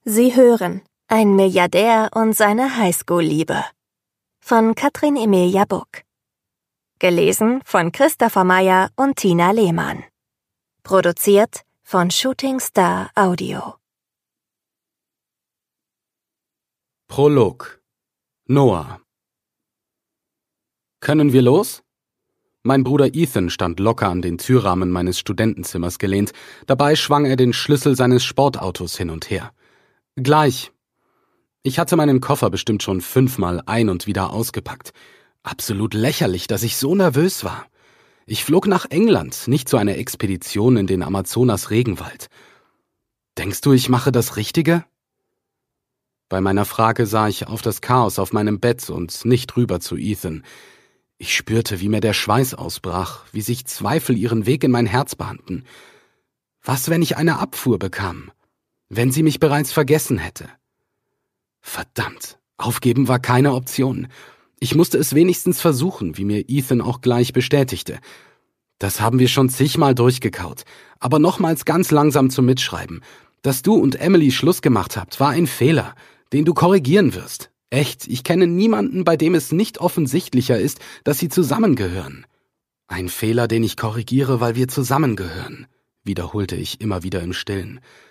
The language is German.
Sie hören Ein Milliardär und seine Highschool-Liebe von Katrin Emilia Buck. Gelesen von Christopher Meyer und Tina Lehmann. Produziert von Shooting Star Audio. Prolog. Noah. Können wir los? Mein Bruder Ethan stand locker an den Türrahmen meines Studentenzimmers gelehnt. Dabei schwang er den Schlüssel seines Sportautos hin und her. Gleich. Ich hatte meinen Koffer bestimmt schon 5-mal ein- und wieder ausgepackt. Absolut lächerlich, dass ich so nervös war. Ich flog nach England, nicht zu einer Expedition in den Amazonas-Regenwald. Denkst du, ich mache das Richtige? Bei meiner Frage sah ich auf das Chaos auf meinem Bett und nicht rüber zu Ethan. Ich spürte, wie mir der Schweiß ausbrach, wie sich Zweifel ihren Weg in mein Herz bahnten. Was, wenn ich eine Abfuhr bekam? Wenn sie mich bereits vergessen hätte? Verdammt, aufgeben war keine Option. Ich musste es wenigstens versuchen, wie mir Ethan auch gleich bestätigte. Das haben wir schon zigmal durchgekaut, aber nochmals ganz langsam zum Mitschreiben. Dass du und Emily Schluss gemacht habt, war ein Fehler, den du korrigieren wirst. Echt, ich kenne niemanden, bei dem es nicht offensichtlicher ist, dass sie zusammengehören. Ein Fehler, den ich korrigiere, weil wir zusammengehören, wiederholte ich immer wieder im Stillen.